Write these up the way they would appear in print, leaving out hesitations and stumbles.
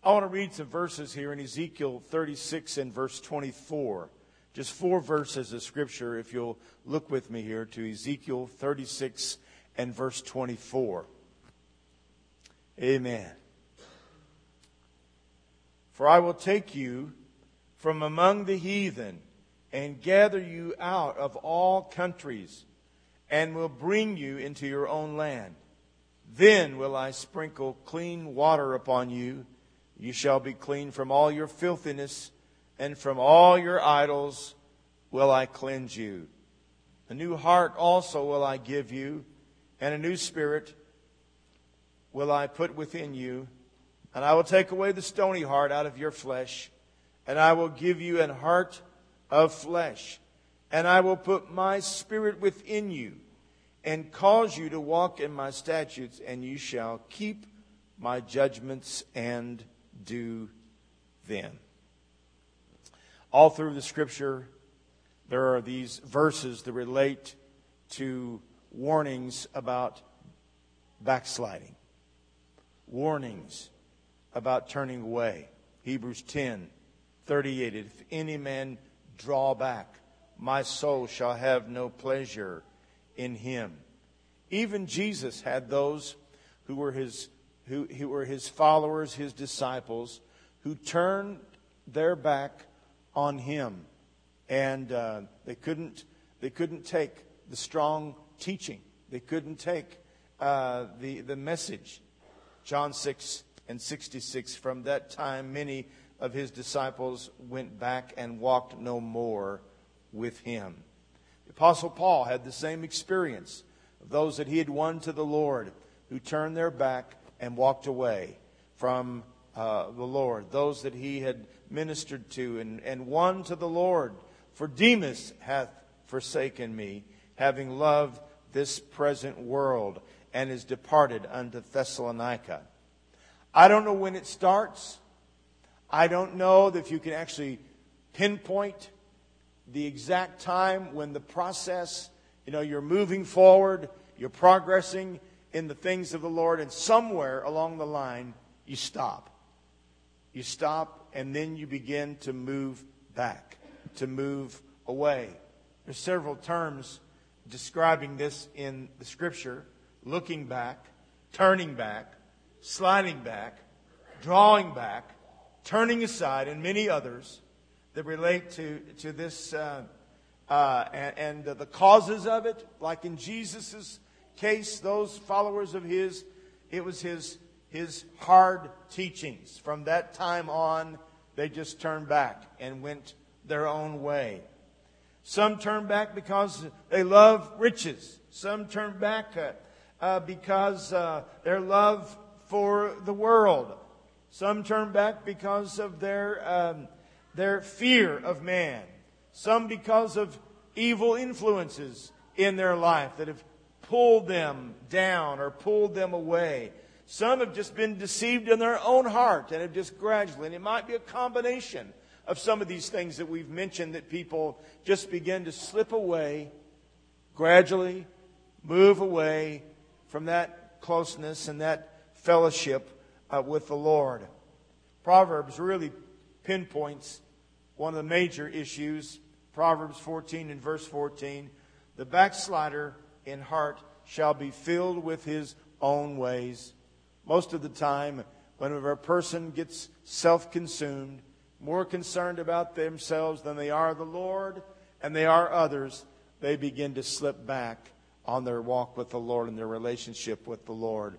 I want to read some verses here in Ezekiel 36 and verse 24. Just 4 verses of Scripture, if you'll look with me here to Ezekiel 36 and verse 24. Amen. For I will take you from among the heathen and gather you out of all countries and will bring you into your own land. Then will I sprinkle clean water upon you. You shall be clean from all your filthiness, and from all your idols will I cleanse you. A new heart also will I give you, and a new spirit will I put within you. And I will take away the stony heart out of your flesh, and I will give you an heart of flesh. And I will put my spirit within you, and cause you to walk in my statutes, and you shall keep my judgments and do them. All through the Scripture, there are these verses that relate to warnings about backsliding. Warnings about turning away. Hebrews 10:38. If any man draw back, my soul shall have no pleasure in him. Even Jesus had those who were his followers, his disciples, who turned their back on him, and they couldn't take the strong teaching. They couldn't take the message. John 6:66. From that time, many of his disciples went back and walked no more with him. The Apostle Paul had the same experience of those that he had won to the Lord, who turned their back and walked away from the Lord. Those that he had ministered to and won to the Lord. For Demas hath forsaken me, having loved this present world, and is departed unto Thessalonica. I don't know when it starts. I don't know if you can actually pinpoint the exact time when the process, you're moving forward, you're progressing in the things of the Lord, and somewhere along the line, you stop. You stop, and then you begin to move back, to move away. There's several terms describing this in the Scripture: looking back, turning back, sliding back, drawing back, turning aside, and many others that relate to this and the causes of it. Like in Jesus' case, those followers of his, it was his hard teachings. From that time on, they just turned back and went their own way. Some turned back because they love riches. Some turned back because their love for the world. Some turned back because of their fear of man. Some because of evil influences in their life that have pulled them down or pulled them away. Some have just been deceived in their own heart and have just gradually, and it might be a combination of some of these things that we've mentioned, that people just begin to slip away, gradually move away from that closeness and that fellowship with the Lord. Proverbs really pinpoints one of the major issues. Proverbs 14 and verse 14. The backslider in heart shall be filled with his own ways. Most of the time, whenever a person gets self-consumed, more concerned about themselves than they are the Lord and they are others, they begin to slip back on their walk with the Lord and their relationship with the Lord.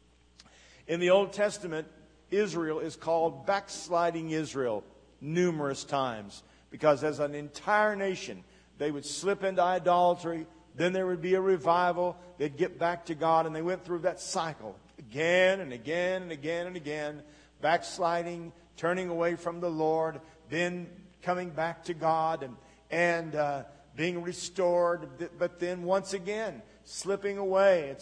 In the Old Testament, Israel is called backsliding Israel numerous times, because as an entire nation, they would slip into idolatry. Then there would be a revival. They'd get back to God, and they went through that cycle again and again and again and again, backsliding, turning away from the Lord, then coming back to God and being restored, but then once again slipping away.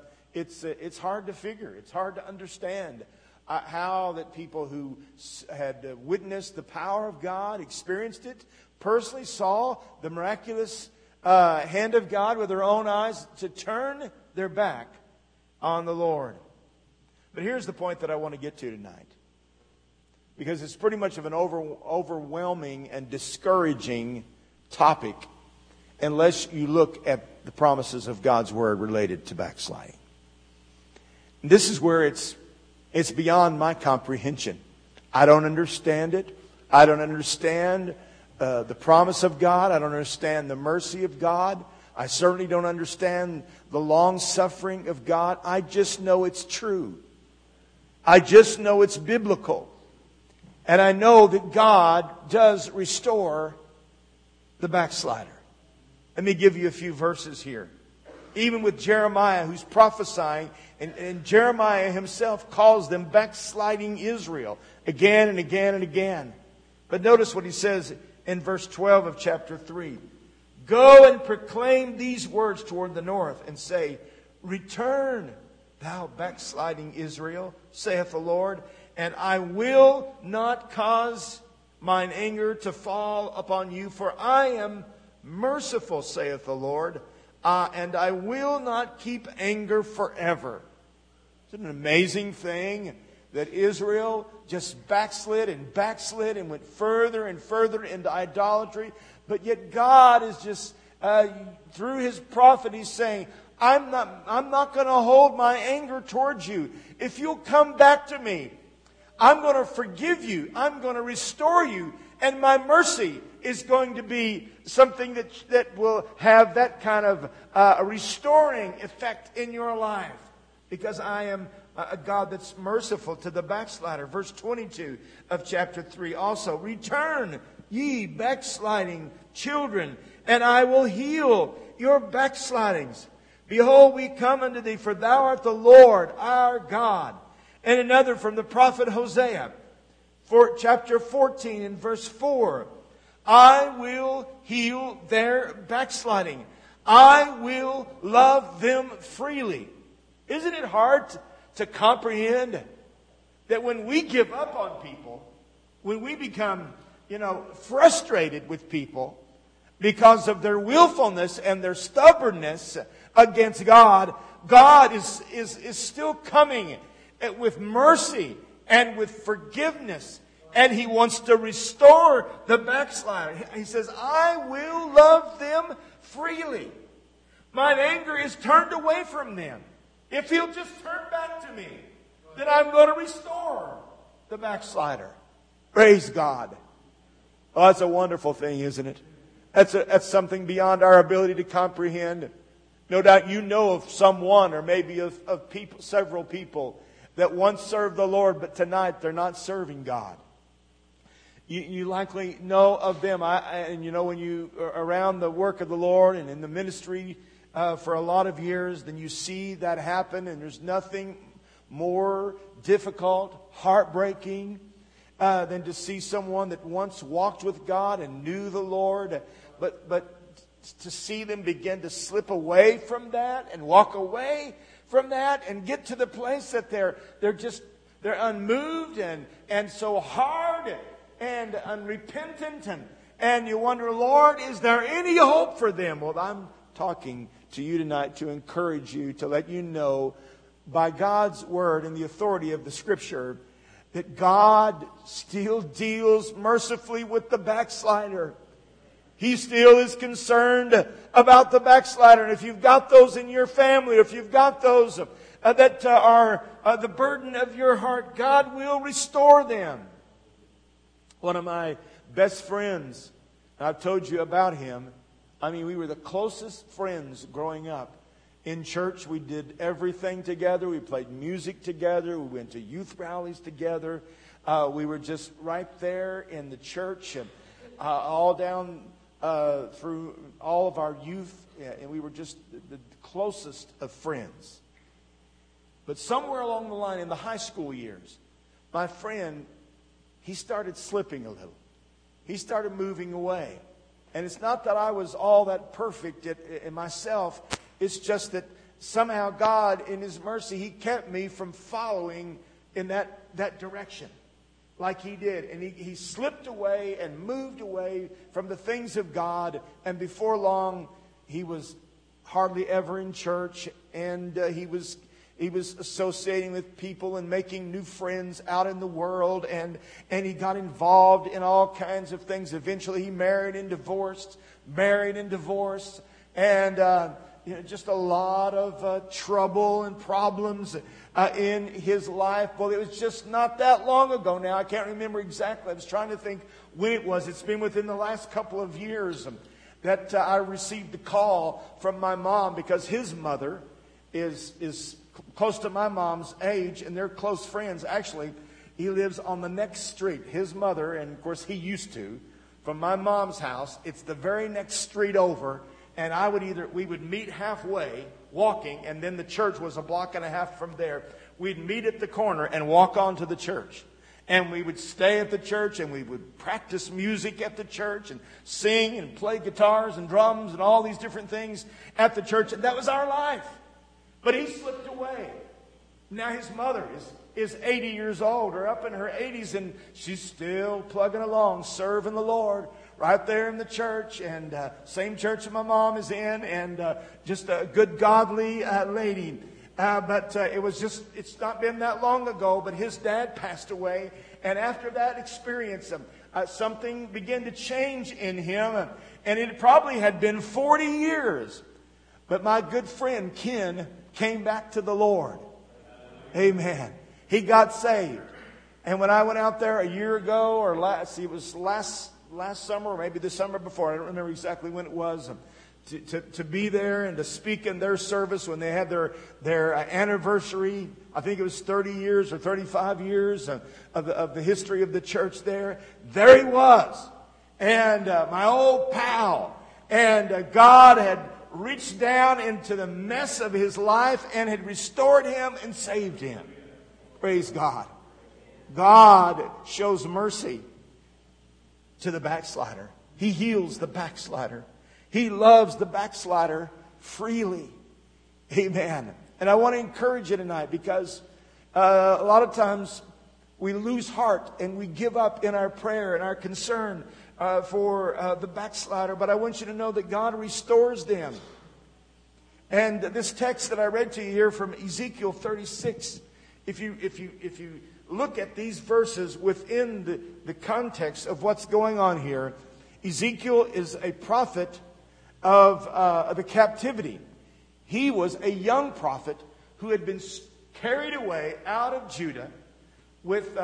It's hard to figure. It's hard to understand how that people who had witnessed the power of God, experienced it, personally saw the miraculous hand of God with their own eyes, to turn their back on the Lord. But here's the point that I want to get to tonight. because it's pretty much of an overwhelming and discouraging topic unless you look at the promises of God's Word related to backsliding. This is where it's beyond my comprehension. I don't understand it. I don't understand the promise of God. I don't understand the mercy of God. I certainly don't understand the long suffering of God. I just know it's true. I just know it's biblical. And I know that God does restore the backslider. Let me give you a few verses here. Even with Jeremiah, who's prophesying, and Jeremiah himself calls them backsliding Israel again and again and again. But notice what he says in verse 12 of chapter 3. Go and proclaim these words toward the north and say, Return, thou backsliding Israel, saith the Lord, and I will not cause mine anger to fall upon you, for I am merciful, saith the Lord, and I will not keep anger forever. Isn't it an amazing thing that Israel just backslid and went further and further into idolatry? But yet God is just, through His prophet, He's saying, I'm not going to hold my anger towards you. If you'll come back to me, I'm going to forgive you. I'm going to restore you. And my mercy is going to be something that will have that kind of restoring effect in your life. Because I am a God that's merciful to the backslider. Verse 22 of chapter 3 also. Return, ye backsliding children, and I will heal your backslidings. Behold, we come unto thee, for thou art the Lord our God. And another from the prophet Hosea, for chapter 14 and verse 4. I will heal their backsliding. I will love them freely. Isn't it hard to comprehend that when we give up on people, when we become, frustrated with people because of their willfulness and their stubbornness against God, God is still coming with mercy and with forgiveness. And He wants to restore the backslider. He says, I will love them freely. Mine anger is turned away from them. If he'll just turn back to me, then I'm going to restore the backslider. Praise God. Oh, that's a wonderful thing, isn't it? That's something beyond our ability to comprehend. No doubt you know of someone, or maybe of people, several people that once served the Lord, but tonight they're not serving God. You likely know of them. When you are around the work of the Lord and in the ministry for a lot of years, then you see that happen, and there's nothing more difficult, heartbreaking, than to see someone that once walked with God and knew the Lord, but to see them begin to slip away from that and walk away from that and get to the place that they're unmoved and so hard and unrepentant, and you wonder, Lord, is there any hope for them? Well, I'm talking to you tonight to encourage you, to let you know by God's Word and the authority of the Scripture that God still deals mercifully with the backslider. He still is concerned about the backslider. And if you've got those in your family, or if you've got those that are the burden of your heart, God will restore them. One of my best friends, I've told you about him. We were the closest friends growing up. In church, we did everything together. We played music together. We went to youth rallies together. We were just right there in the church, and all down through all of our youth. And we were just the closest of friends. But somewhere along the line in the high school years, my friend, he started slipping a little. He started moving away. And it's not that I was all that perfect in myself. It's just that somehow God, in His mercy, He kept me from following in that direction like He did. And he slipped away and moved away from the things of God. And before long, he was hardly ever in church. And he was He was associating with people and making new friends out in the world. And he got involved in all kinds of things. Eventually he married and divorced. And just a lot of trouble and problems in his life. Well, it was just not that long ago now. I can't remember exactly. I was trying to think when it was. It's been within the last couple of years that I received a call from my mom, because his mother is close to my mom's age, and they're close friends. Actually, he lives on the next street. His mother, and of course he used to, from my mom's house, it's the very next street over, and we would meet halfway walking, and then the church was a block and a half from there. We'd meet at the corner and walk on to the church. And we would stay at the church, and we would practice music at the church and sing and play guitars and drums and all these different things at the church. And that was our life. But he slipped away. Now his mother is 80 years old, or up in her 80s, and she's still plugging along, serving the Lord right there in the church, and same church that my mom is in, and just a good, godly lady. But it's not been that long ago, but his dad passed away. And after that experience, something began to change in him. And it probably had been 40 years. But my good friend Ken came back to the Lord. Amen. He got saved. And when I went out there a year ago, or it was last summer, or maybe the summer before, I don't remember exactly when it was, to be there and to speak in their service when they had their anniversary. I think it was 30 years or 35 years of the history of the church there. There he was. And my old pal. And God had reached down into the mess of his life and had restored him and saved him. Praise God. God shows mercy to the backslider. He heals the backslider. He loves the backslider freely. Amen. And I want to encourage you tonight, because a lot of times we lose heart and we give up in our prayer and our concern for the backslider. But I want you to know that God restores them. And this text that I read to you here from Ezekiel 36, if you look at these verses within the context of what's going on here, Ezekiel is a prophet of the captivity. He was a young prophet who had been carried away out of Judah with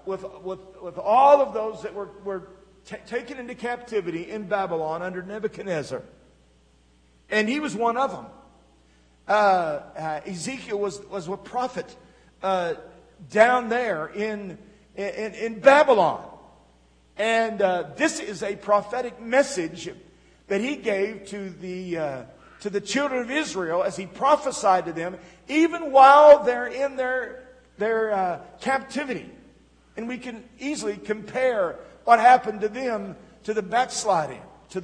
all of those that were taken into captivity in Babylon under Nebuchadnezzar. And he was one of them. Ezekiel was a prophet down there in Babylon. And this is a prophetic message that he gave to the children of Israel as he prophesied to them, even while they're in their captivity. And we can easily compare what happened to them to the backslidder.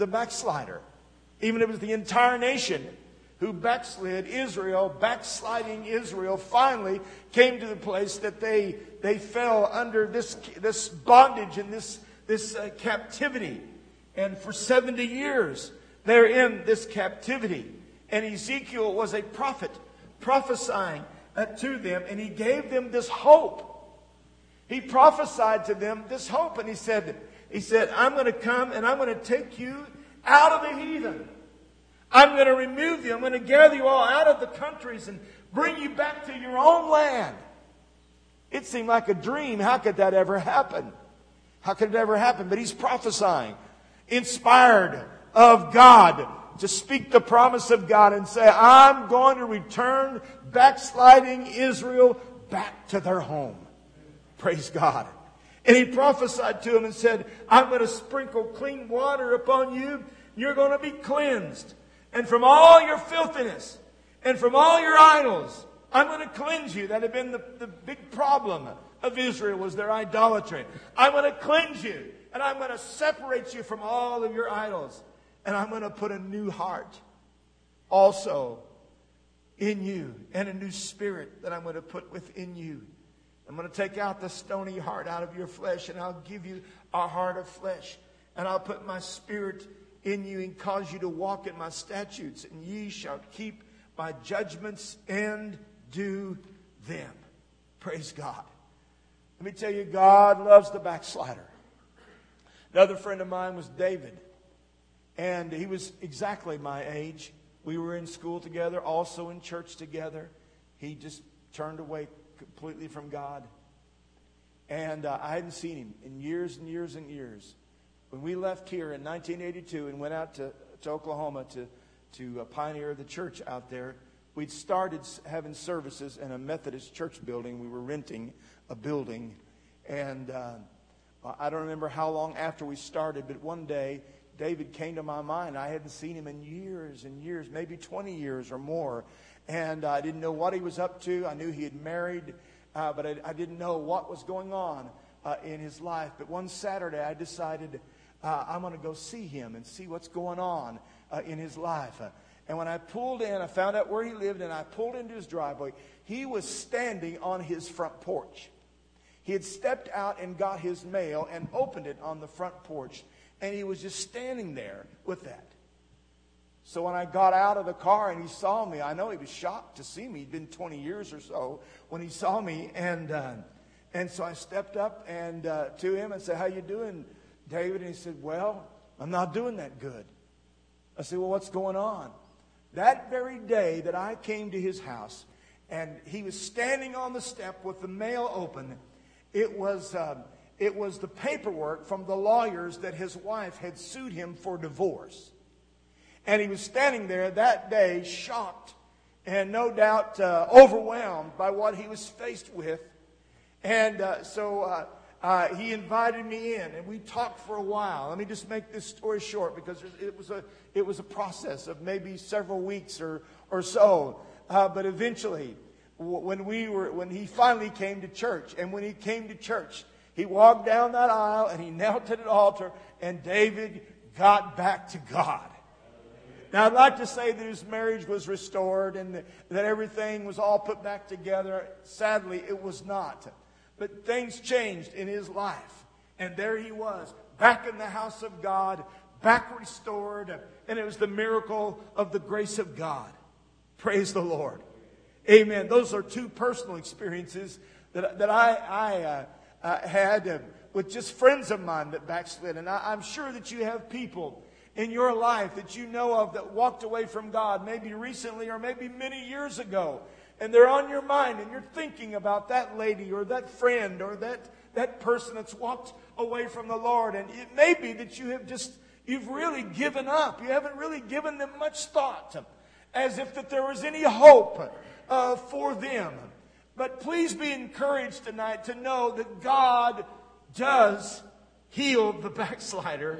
Even if it was the entire nation who backslid, backsliding Israel finally came to the place that they fell under this bondage and this captivity. And for 70 years, they're in this captivity. And Ezekiel was a prophet prophesying to them. And he gave them this hope. He prophesied to them this hope. And he said, I'm going to come and I'm going to take you out of the heathen. I'm going to remove you. I'm going to gather you all out of the countries and bring you back to your own land. It seemed like a dream. How could that ever happen? How could it ever happen? But he's prophesying, inspired of God, to speak the promise of God and say, I'm going to return backsliding Israel back to their home. Praise God. And he prophesied to him and said, I'm going to sprinkle clean water upon you. You're going to be cleansed. And from all your filthiness and from all your idols, I'm going to cleanse you. That had been the big problem of Israel, was their idolatry. I'm going to cleanse you. And I'm going to separate you from all of your idols. And I'm going to put a new heart also in you. And a new spirit that I'm going to put within you. I'm going to take out the stony heart out of your flesh. And I'll give you a heart of flesh. And I'll put my spirit in you and cause you to walk in my statutes. And ye shall keep my judgments and do them. Praise God. Let me tell you, God loves the backslider. Another friend of mine was David. And he was exactly my age. We were in school together, also in church together. He just turned away completely from God. And I hadn't seen him in years and years and years. When we left here in 1982 and went out to Oklahoma to pioneer the church out there, we'd started having services in a Methodist church building. We were renting a building. And I don't remember how long after we started, but one day David came to my mind. I hadn't seen him in years and years, maybe 20 years or more. And I didn't know what he was up to. I knew he had married, but I didn't know what was going on in his life. But one Saturday I decided I'm going to go see him and see what's going on in his life. And when I pulled in, I found out where he lived, and I pulled into his driveway. He was standing on his front porch. He had stepped out and got his mail and opened it on the front porch. And he was just standing there with that. So when I got out of the car and he saw me, I know he was shocked to see me. He'd been 20 years or so when he saw me. And so I stepped up and to him and said, "How you doing, David?" And he said, "Well, I'm not doing that good." I said, "Well, what's going on?" That very day that I came to his house and he was standing on the step with the mail open, it was the paperwork from the lawyers that his wife had sued him for divorce. And he was standing there that day, shocked and no doubt overwhelmed by what he was faced with. And so he invited me in, and we talked for a while. Let me just make this story short, because it was a process of maybe several weeks or so. But eventually, when he finally came to church, and when he came to church, he walked down that aisle and he knelt at an altar, and David got back to God. Now, I'd like to say that his marriage was restored and that everything was all put back together. Sadly, it was not. But things changed in his life. And there he was, back in the house of God, back restored. And it was the miracle of the grace of God. Praise the Lord. Amen. Those are two personal experiences that I had with just friends of mine that backslid. And I'm sure that you have people in your life that you know of that walked away from God, maybe recently or maybe many years ago. And they're on your mind, and you're thinking about that lady or that friend or that person that's walked away from the Lord. And it may be that you've really given up. You haven't really given them much thought, as if that there was any hope for them. But please be encouraged tonight to know that God does heal the backslider.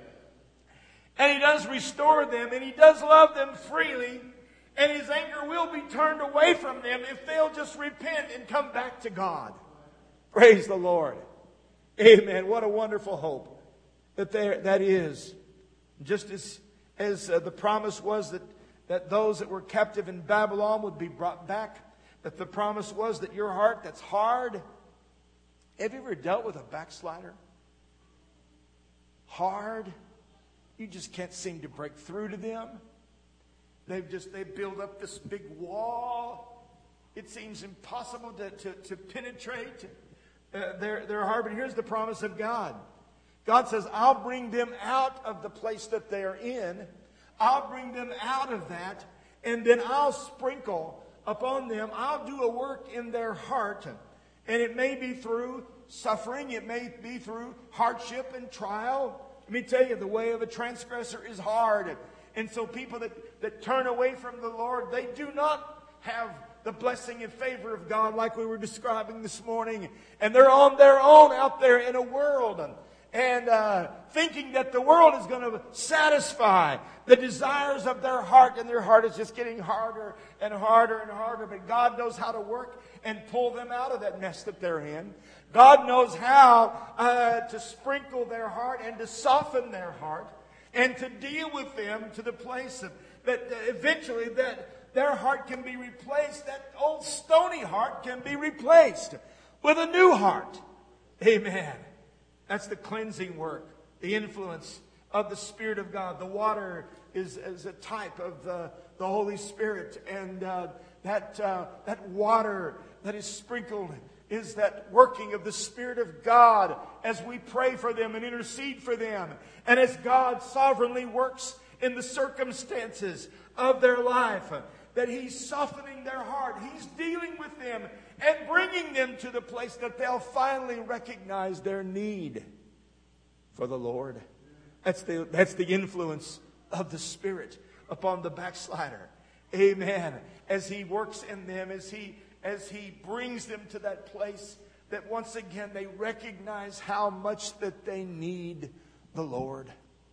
And He does restore them, and He does love them freely. And His anger will be turned away from them if they'll just repent and come back to God. Praise the Lord. Amen. What a wonderful hope that is. Just as the promise was that those that were captive in Babylon would be brought back, that the promise was that your heart that's hard. Have you ever dealt with a backslider? Hard. You just can't seem to break through to them. They build up this big wall. It seems impossible to penetrate their heart. But here's the promise of God. God says, I'll bring them out of the place that they're in. I'll bring them out of that. And then I'll sprinkle upon them. I'll do a work in their heart. And it may be through suffering. It may be through hardship and trial. Let me tell you, the way of a transgressor is hard. And so people that turn away from the Lord, they do not have the blessing and favor of God like we were describing this morning. And they're on their own out there in a world. And thinking that the world is going to satisfy the desires of their heart. And their heart is just getting harder and harder and harder. But God knows how to work and pull them out of that mess that they're in. God knows how to sprinkle their heart and to soften their heart. And to deal with them to the place that eventually that their heart can be replaced. That old stony heart can be replaced with a new heart. Amen. That's the cleansing work, the influence of the Spirit of God. The water is a type of the Holy Spirit. And that water that is sprinkled is that working of the Spirit of God as we pray for them and intercede for them. And as God sovereignly works in the circumstances of their life, that He's softening their heart. He's dealing with them and bringing them to the place that they'll finally recognize their need for the Lord. That's the influence of the Spirit upon the backslider. Amen. As He works in them, as He brings them to that place that once again they recognize how much that they need the Lord.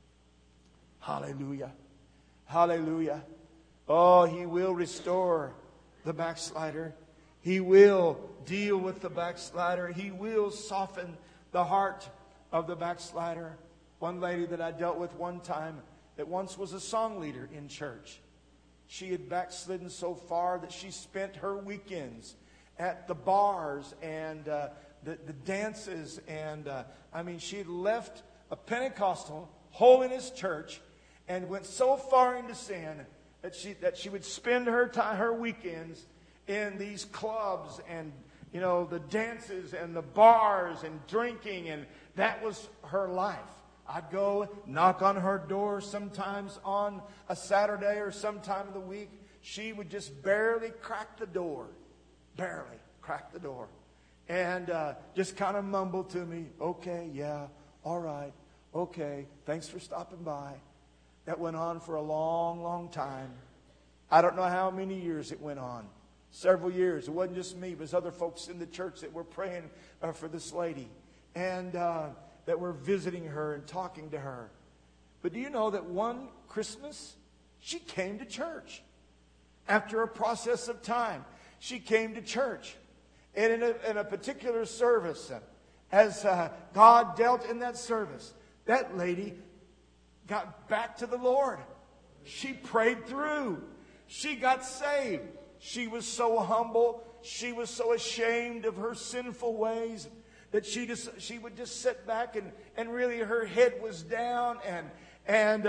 Hallelujah. Hallelujah. Oh, He will restore the backslider. He will deal with the backslider. He will soften the heart of the backslider. One lady that I dealt with one time that once was a song leader in church. She had backslidden so far that she spent her weekends at the bars and the dances. And she had left a Pentecostal holiness church and went so far into sin that she would spend her weekends in these clubs and the dances and the bars and drinking, and that was her life. I'd go knock on her door sometimes on a Saturday or sometime of the week. She would just barely crack the door. Barely crack the door. And just kind of mumble to me, okay, yeah, all right, okay, thanks for stopping by. That went on for a long, long time. I don't know how many years it went on. Several years. It wasn't just me. It was other folks in the church that were praying for this lady. And that were visiting her and talking to her. But do you know that one Christmas, she came to church. After a process of time, she came to church. And in a particular service, as God dealt in that service, that lady got back to the Lord. She prayed through. She got saved. She was so humble. She was so ashamed of her sinful ways that she would just sit back and really her head was down and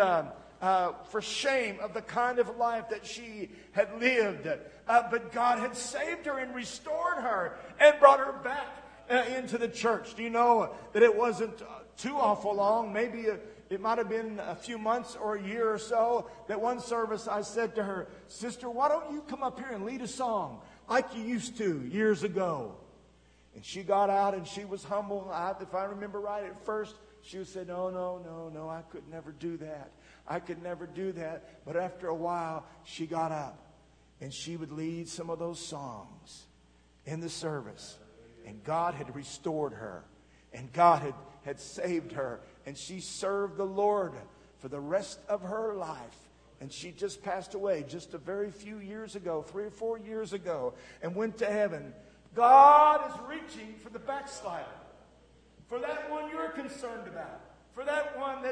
for shame of the kind of life that she had lived. But God had saved her and restored her and brought her back into the church. Do you know that it wasn't too awful long? Maybe it might have been a few months or a year or so that one service I said to her, "Sister, why don't you come up here and lead a song like you used to years ago?" And she got out and she was humble. If I remember right, at first she would say, no, I could never do that. I could never do that. But after a while, she got up and she would lead some of those songs in the service. And God had restored her. And God had saved her. And she served the Lord for the rest of her life. And she just passed away just a very few years ago, 3 or 4 years ago, and went to heaven. God is reaching for the backslider, for that one you're concerned about, for that one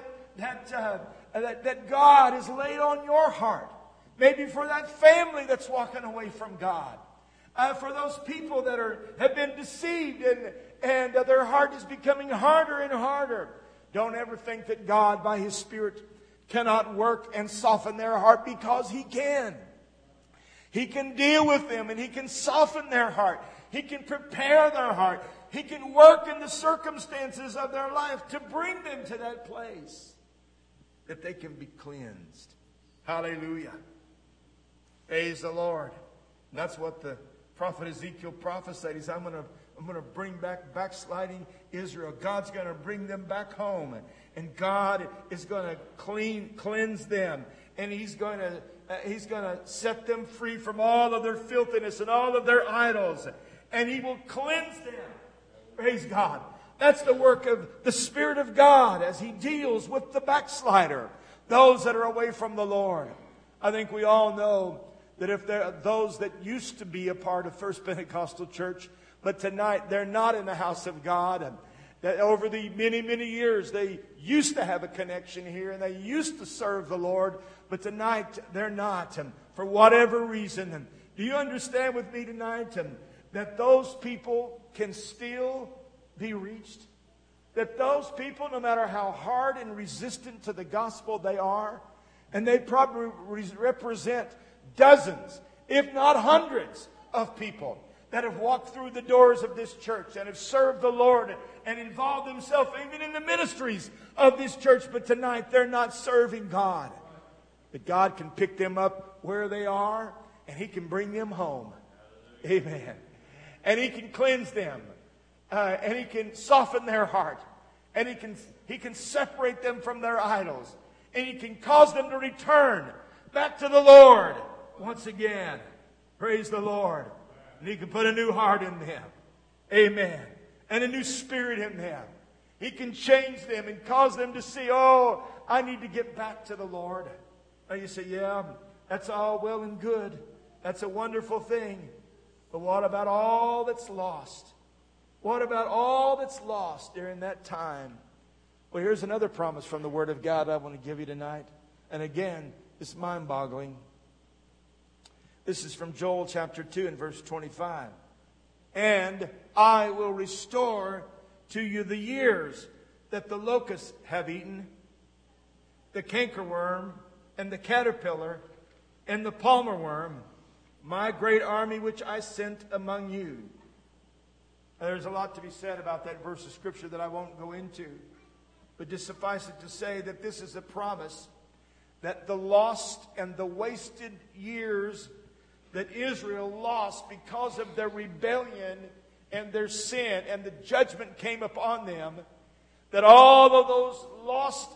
that God has laid on your heart, maybe for that family that's walking away from God, for those people that have been deceived and their heart is becoming harder and harder. Don't ever think that God, by His Spirit, cannot work and soften their heart, because He can. He can deal with them and He can soften their heart. He can prepare their heart. He can work in the circumstances of their life to bring them to that place that they can be cleansed. Hallelujah. Praise the Lord. And that's what the prophet Ezekiel prophesied. He said, I'm going to bring back backsliding Israel. God's going to bring them back home. And God is going to cleanse them. And He's going to set them free from all of their filthiness and all of their idols. And He will cleanse them. Praise God. That's the work of the Spirit of God as He deals with the backslider, those that are away from the Lord. I think we all know that if there are those that used to be a part of First Pentecostal Church, but tonight they're not in the house of God, and that over the many, many years they used to have a connection here and they used to serve the Lord, but tonight they're not, and for whatever reason. And do you understand with me tonight that those people can still be reached? That those people, no matter how hard and resistant to the gospel they are, and they probably represent dozens if not hundreds of people that have walked through the doors of this church and have served the Lord and involved themselves even in the ministries of this church. But tonight they're not serving God. But God can pick them up where they are and He can bring them home. Amen. And He can cleanse them. And He can soften their heart. And He can separate them from their idols. And He can cause them to return back to the Lord once again. Praise the Lord. And He can put a new heart in them. Amen. And a new spirit in them. He can change them and cause them to see, oh, I need to get back to the Lord. Now you say, yeah, that's all well and good. That's a wonderful thing. But what about all that's lost? What about all that's lost during that time? Well, here's another promise from the Word of God I want to give you tonight. And again, it's mind-boggling. This is from Joel chapter 2 and verse 25. And I will restore to you the years that the locusts have eaten, the cankerworm, and the caterpillar, and the palmer worm, my great army which I sent among you. Now, there's a lot to be said about that verse of Scripture that I won't go into. But just suffice it to say that this is a promise that the lost and the wasted years that Israel lost because of their rebellion and their sin, and the judgment came upon them, that all of those lost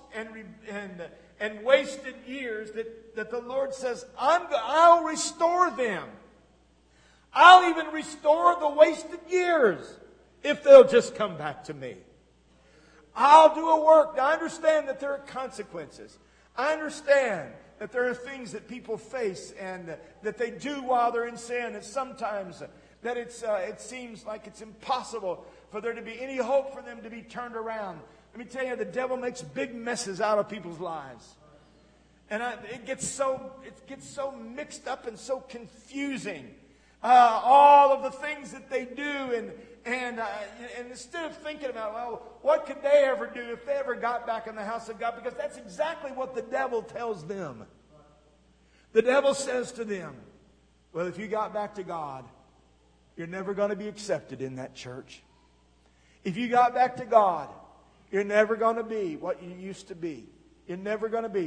and wasted years that the Lord says, I'll restore them. I'll even restore the wasted years if they'll just come back to me. I'll do a work. Now, I understand that there are consequences. I understand that there are things that people face and that they do while they're in sin. And sometimes that it seems like it's impossible for there to be any hope for them to be turned around. Let me tell you, the devil makes big messes out of people's lives. And it gets so mixed up and so confusing. All of the things that they do, and instead of thinking about, well, what could they ever do if they ever got back in the house of God? Because that's exactly what the devil tells them. The devil says to them, well, if you got back to God, you're never going to be accepted in that church. If you got back to God, you're never going to be what you used to be. You're never going to be.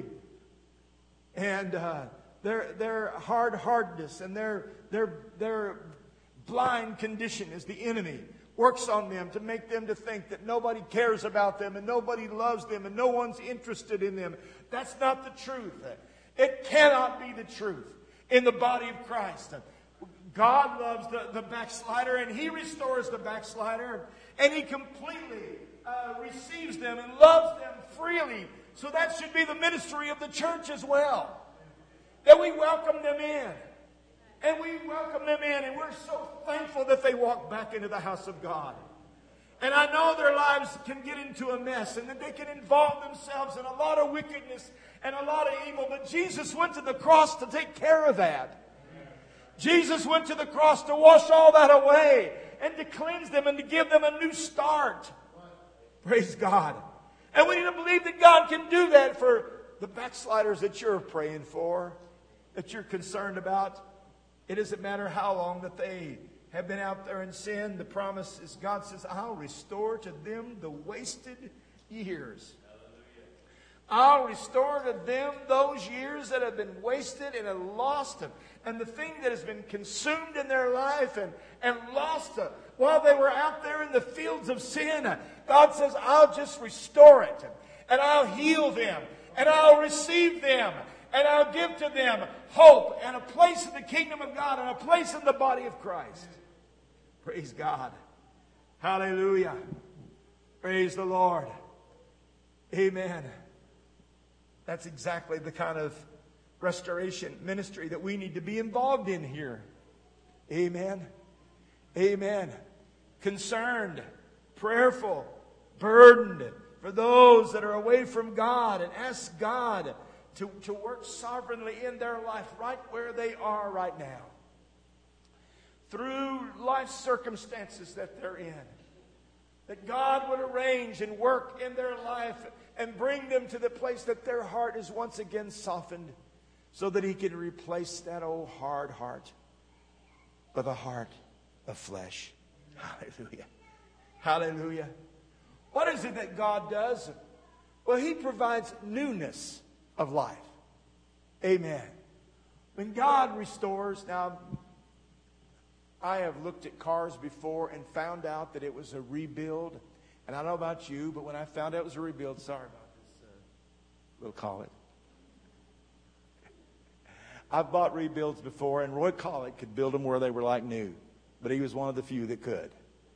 And their hard-heartedness and their blind condition as the enemy works on them to make them to think that nobody cares about them and nobody loves them and no one's interested in them. That's not the truth. It cannot be the truth in the body of Christ. God loves the backslider, and He restores the backslider, and He completely receives them and loves them freely. So that should be the ministry of the church as well. That we welcome them in. And we welcome them in, and we're so thankful that they walk back into the house of God. And I know their lives can get into a mess, and that they can involve themselves in a lot of wickedness and a lot of evil. But Jesus went to the cross to take care of that. Jesus went to the cross to wash all that away and to cleanse them and to give them a new start. Praise God. And we need to believe that God can do that for the backsliders that you're praying for, that you're concerned about. It doesn't matter how long that they have been out there in sin. The promise is God says, I'll restore to them the wasted years. I'll restore to them those years that have been wasted and have lost them. And the thing that has been consumed in their life and lost while they were out there in the fields of sin. God says, I'll just restore it. And I'll heal them. And I'll receive them. And I'll give to them hope and a place in the kingdom of God and a place in the body of Christ. Praise God. Hallelujah. Praise the Lord. Amen. That's exactly the kind of restoration ministry that we need to be involved in here. Amen. Amen. Concerned, prayerful, burdened for those that are away from God, and ask God to work sovereignly in their life right where they are right now. Through life circumstances that they're in. That God would arrange and work in their life and bring them to the place that their heart is once again softened, so that he can replace that old hard heart with a heart of flesh. Hallelujah. Hallelujah. What is it that God does? Well, he provides newness of life. Amen. When God restores, now, I have looked at cars before and found out that it was a rebuild. And I don't know about you, but when I found out it was a rebuild, sorry about this, we'll call it. I've bought rebuilds before, and Roy Collett could build them where they were like new. But he was one of the few that could.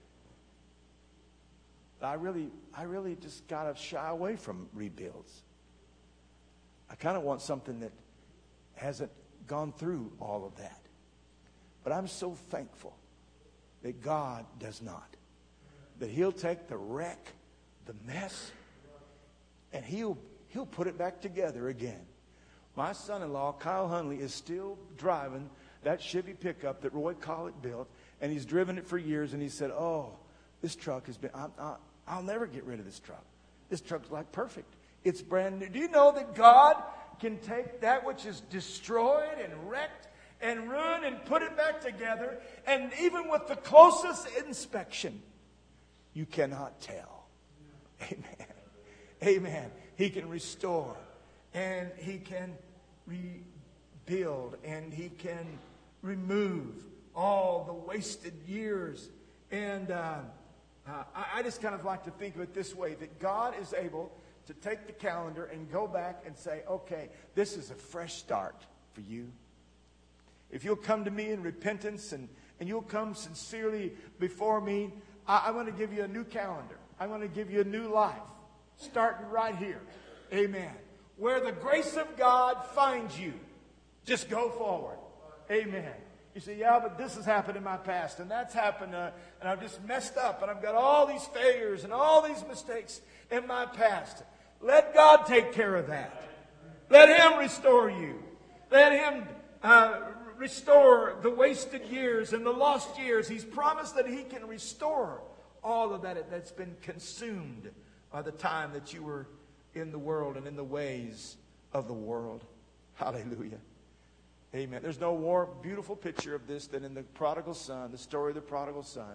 I really just got to shy away from rebuilds. I kind of want something that hasn't gone through all of that. But I'm so thankful that God does not. That he'll take the wreck, the mess, and he'll put it back together again. My son-in-law, Kyle Hunley, is still driving that Chevy pickup that Roy Collett built, and he's driven it for years, and he said, oh, this truck has been, I'll never get rid of this truck. This truck's like perfect. It's brand new. Do you know that God can take that which is destroyed and wrecked and ruined and put it back together, and even with the closest inspection, you cannot tell. Amen. Amen. He can restore, and he can rebuild, and he can remove all the wasted years. And I just kind of like to think of it this way, that God is able to take the calendar and go back and say, okay, this is a fresh start for you. If you'll come to me in repentance and you'll come sincerely before me, I'm going to give you a new calendar. I'm going to give you a new life, starting right here. Amen. Where the grace of God finds you, just go forward. Amen. You say, yeah, but this has happened in my past, and that's happened, and I've just messed up, and I've got all these failures and all these mistakes in my past. Let God take care of that. Let him restore you. Let him restore the wasted years and the lost years. He's promised that he can restore all of that that's been consumed by the time that you were in the world and in the ways of the world. Hallelujah. Amen. There's no more beautiful picture of this than in the prodigal son, the story of the prodigal son,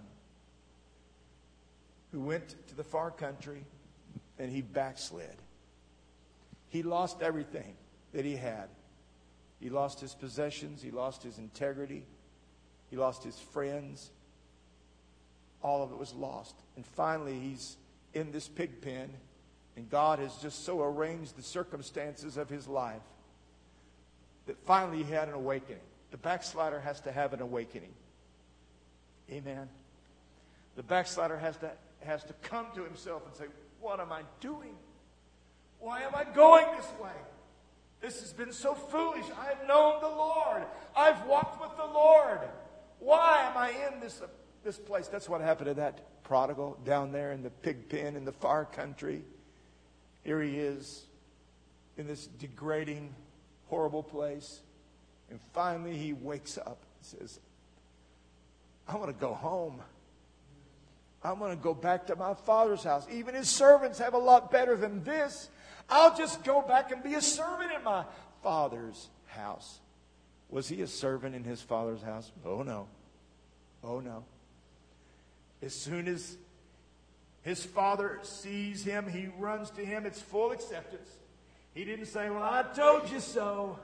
who went to the far country and he backslid. He lost everything that he had. He lost his possessions. He lost his integrity. He lost his friends. All of it was lost. And finally, he's in this pig pen, and God has just so arranged the circumstances of his life that finally he had an awakening. The backslider has to have an awakening. Amen. The backslider has to come to himself and say, what am I doing? Why am I going this way? This has been so foolish. I've known the Lord. I've walked with the Lord. Why am I in this place? That's what happened to that prodigal down there in the pig pen in the far country. Here he is in this degrading, horrible place. And finally he wakes up and says, I want to go home. I want to go back to my father's house. Even his servants have a lot better than this. I'll just go back and be a servant in my father's house. Was he a servant in his father's house? Oh, no. Oh, no. As soon as his father sees him, he runs to him. It's full acceptance. He didn't say, well, I told you so.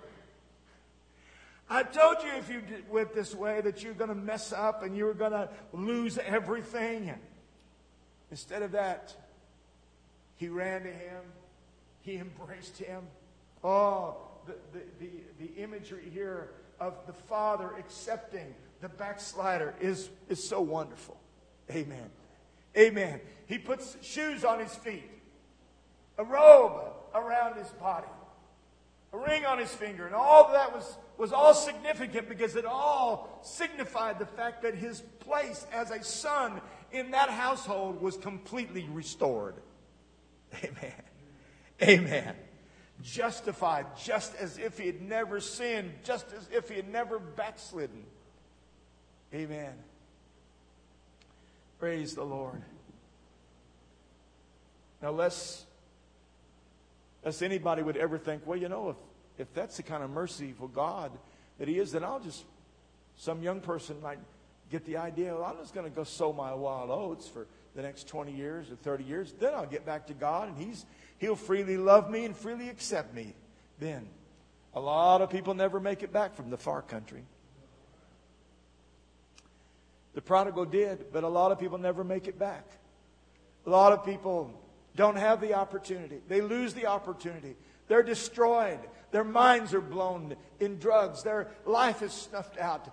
I told you if you went this way that you're going to mess up and you're going to lose everything. Instead of that, he ran to him. He embraced him. Oh, the imagery here of the father accepting the backslider is so wonderful. Amen. Amen. He puts shoes on his feet, a robe around his body, a ring on his finger, and all of that was all significant because it all signified the fact that his place as a son in that household was completely restored. Amen. Amen. Justified, just as if he had never sinned, just as if he had never backslidden. Amen. Praise the Lord. Now, lest anybody would ever think, well, you know, if that's the kind of merciful God that He is, then some young person might get the idea, well, I'm just going to go sow my wild oats for the next 20 years or 30 years. Then I'll get back to God, and He'll freely love me and freely accept me. Then a lot of people never make it back from the far country. The prodigal did, but a lot of people never make it back. A lot of people don't have the opportunity. They lose the opportunity. They're destroyed. Their minds are blown in drugs. Their life is snuffed out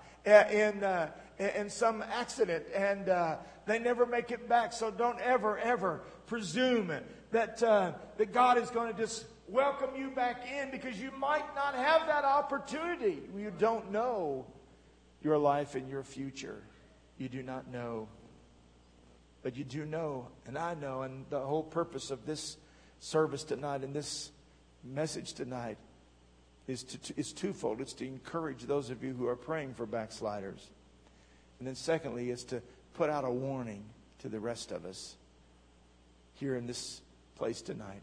in some accident, and they never make it back. So don't ever presume that God is going to just welcome you back in, because you might not have that opportunity. You don't know your life and your future. You do not know. But you do know, and I know, and the whole purpose of this service tonight and this message tonight is twofold. It's to encourage those of you who are praying for backsliders. And then secondly, is to put out a warning to the rest of us here in this place tonight.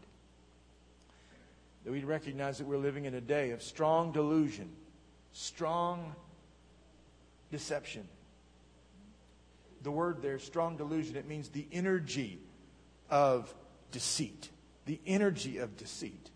That we recognize that we're living in a day of strong delusion, strong deception. The word there, strong delusion, it means the energy of deceit. The energy of deceit.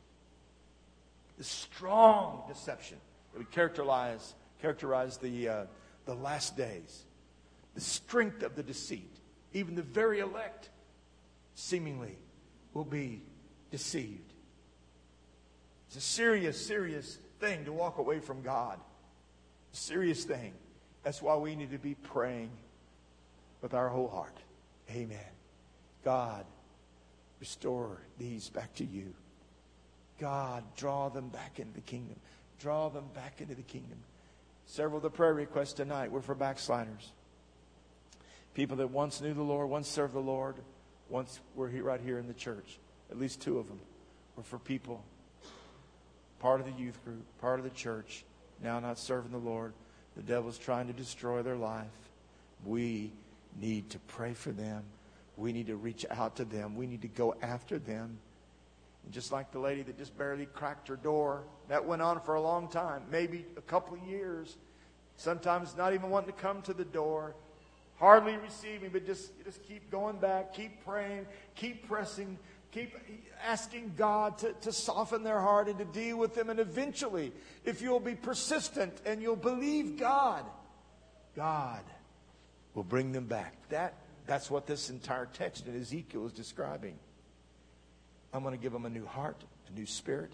The strong deception that would characterize the last days. The strength of the deceit. Even the very elect seemingly will be deceived. It's a serious thing to walk away from God. A serious thing. That's why we need to be praying with our whole heart. Amen. God, restore these back to you. God, draw them back into the kingdom. Draw them back into the kingdom. Several of the prayer requests tonight were for backsliders. People that once knew the Lord, once served the Lord, once were right here in the church. At least two of them were for people, part of the youth group, part of the church, now not serving the Lord. The devil's trying to destroy their life. We need to pray for them. We need to reach out to them. We need to go after them. And just like the lady that just barely cracked her door, that went on for a long time, maybe a couple of years. Sometimes not even wanting to come to the door, hardly receiving, but just keep going back, keep praying, keep pressing, keep asking God to soften their heart and to deal with them. And eventually, if you'll be persistent and you'll believe God, God will bring them back. That's what this entire text in Ezekiel is describing. I'm going to give them a new heart, a new spirit.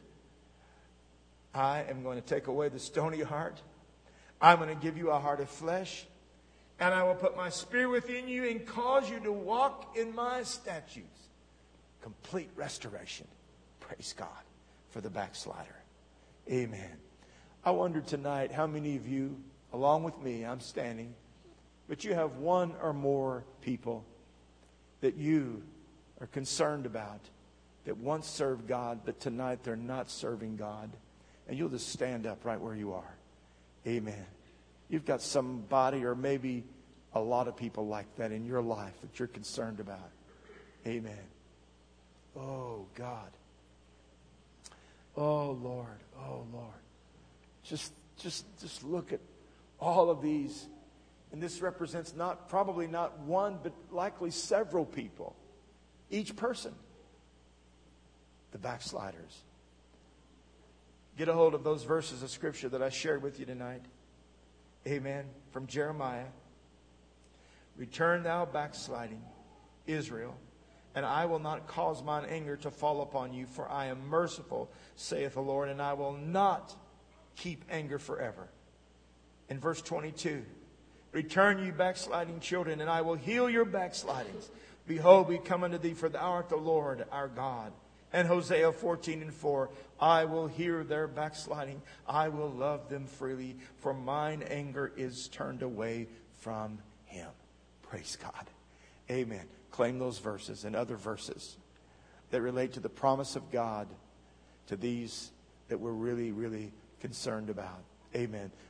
I am going to take away the stony heart. I'm going to give you a heart of flesh. And I will put my spirit within you and cause you to walk in my statutes. Complete restoration. Praise God for the backslider. Amen. I wonder tonight how many of you, along with me, I'm standing, but you have one or more people that you are concerned about that once served God, but tonight they're not serving God. And you'll just stand up right where you are. Amen. You've got somebody or maybe a lot of people like that in your life that you're concerned about. Amen. Oh, God. Oh, Lord. Oh, Lord. Just look at all of these. And this represents probably not one, but likely several people. Each person. The backsliders. Get a hold of those verses of Scripture that I shared with you tonight. Amen. From Jeremiah. Return thou backsliding, Israel, and I will not cause mine anger to fall upon you, for I am merciful, saith the Lord, and I will not keep anger forever. In verse 22, return you backsliding children, and I will heal your backslidings. Behold, we come unto thee, for thou art the Lord our God. And Hosea 14:4, I will hear their backsliding. I will love them freely, for mine anger is turned away from him. Praise God. Amen. Claim those verses and other verses that relate to the promise of God to these that we're really, really concerned about. Amen.